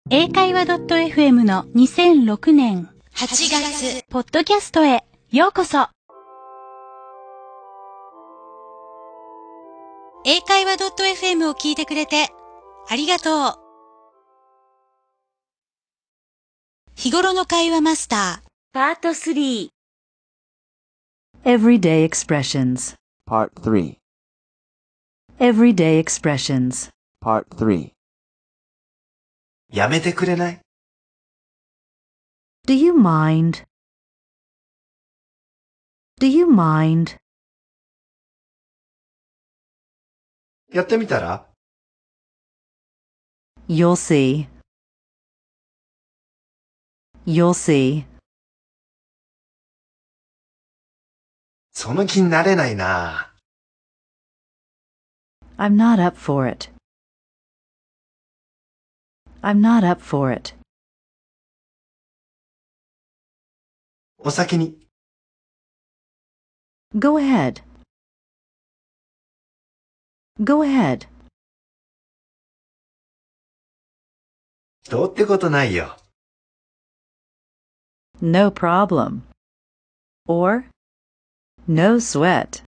英会話 .fm の2006年8月ポッドキャストへようこそ。英会話 .fm を聞いてくれてありがとう。日頃の会話マスターパート3 Everyday expressions. Part 3. Everyday expressions. Part 3. やめてくれない？ Do you mind? Do you mind? やってみたら？ You'll see. You'll see. その気になれないな。 I'm not up for it. I'm not up for it. お先に。 Go ahead. Go ahead. どうってことないよ。 No problem. Or, no sweat.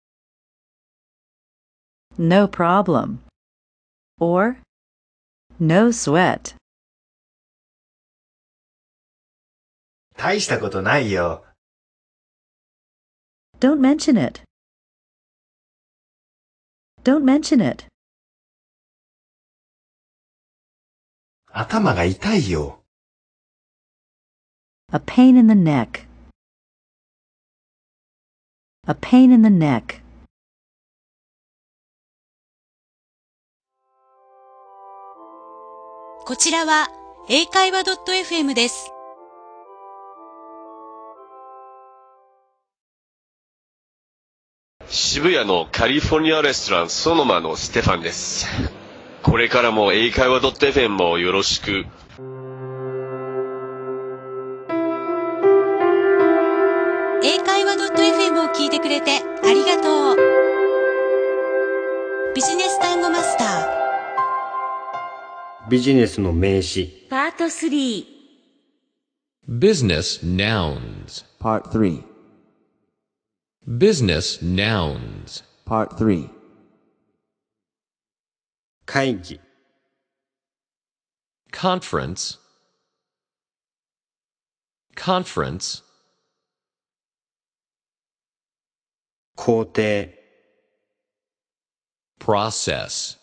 No problem. Or, no sweat. 大したことないよ。 Don't mention it. Don't mention it. 頭が痛いよ。 A pain in the neck. A pain in the neck. こちらは英会話 .fm です。 渋谷のカリフォルニアレストランソノマのステファンです。これからも英会話 .fm もよろしく。 英会話 .fm を聞いてくれてありがとう。ビジネス単語マスタービジネスの名詞パート3 Business nouns. Part 3. Business nouns. Part 3. 会議 Conference. Conference. 工程 Process.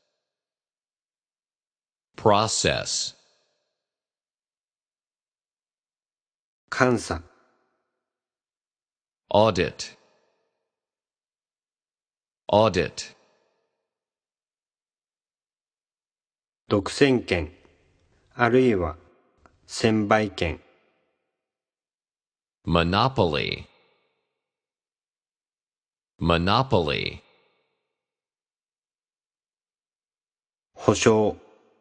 Process. 監査 Audit. Audit. 独占権あるいは専売権 Monopoly. Monopoly. 保証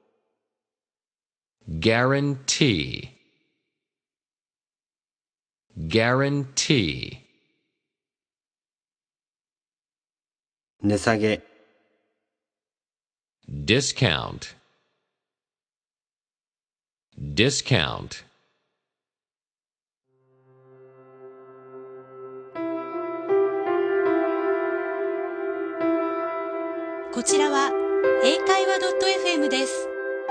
Guarantee. Guarantee. 値下げ Discount. Discount. こちらは英会話 .fm です。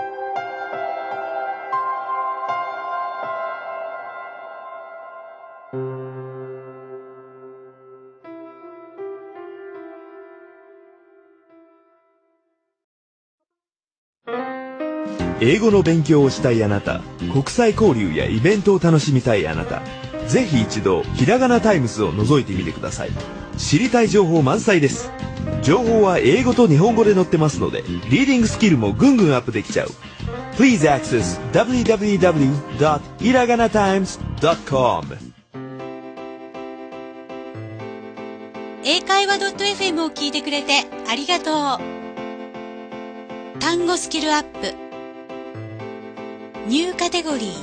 英語の勉強をしたいあなた、国際交流やイベントを楽しみたいあなた、ぜひ一度ひらがなタイムズを覗いてみてください。知りたい情報満載です。情報は英語と日本語で載ってますので、リーディングスキルもぐんぐんアップできちゃう。Please access www.hiragana.times.com 英会話 .fm を聞いてくれてありがとう。単語スキルアップニューカテゴリー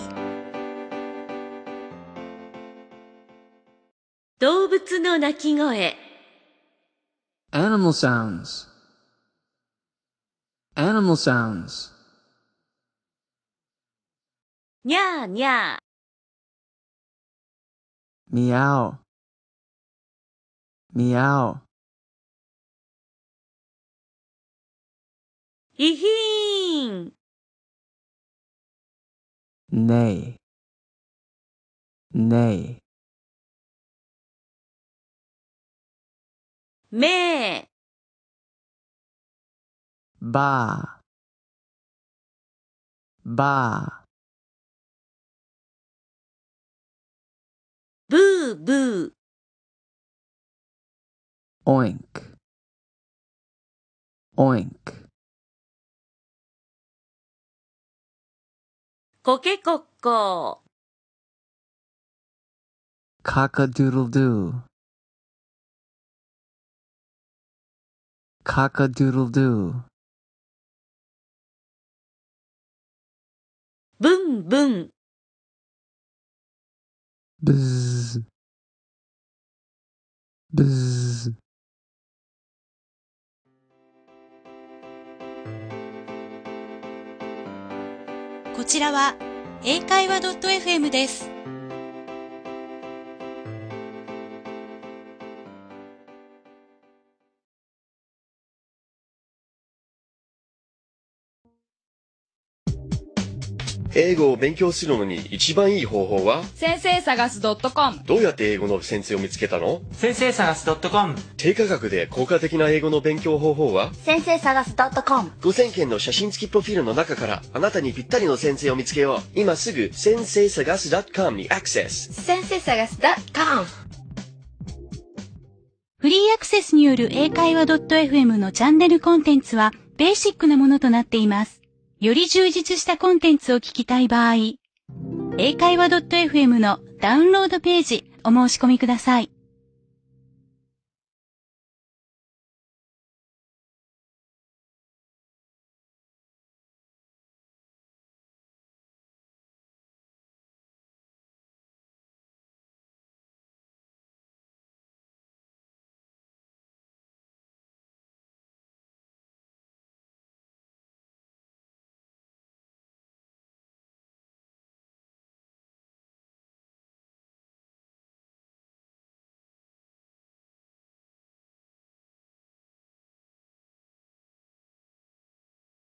動物の鳴き声 Animal sounds. Animal sounds. にゃーにゃー。 meow, meow, いひーん。 neigh, neigh, めー。 ba, ba, ブーブー。 oink, oink, コケコッコー。 cock-a-doodle-doo, cock-a-doodle-doo, ブンブン。 bzz, bzz, こちらは英会話 .fm です。 英語を勉強するのに一番いい方法は？ 先生探す .com。 どうやって英語の先生を見つけたの？ 先生探す .com。 低価格で効果的な英語の勉強方法は？ 先生探す .com。 5000件の写真付きプロフィールの中からあなたにぴったりの先生を見つけよう。今すぐ先生探す .com にアクセス。 先生探す .com。 フリーアクセスによる英会話 .fm のチャンネルコンテンツはベーシックなものとなっています。より充実したコンテンツを聞きたい場合、英会話 .fm のダウンロードページお申し込みください。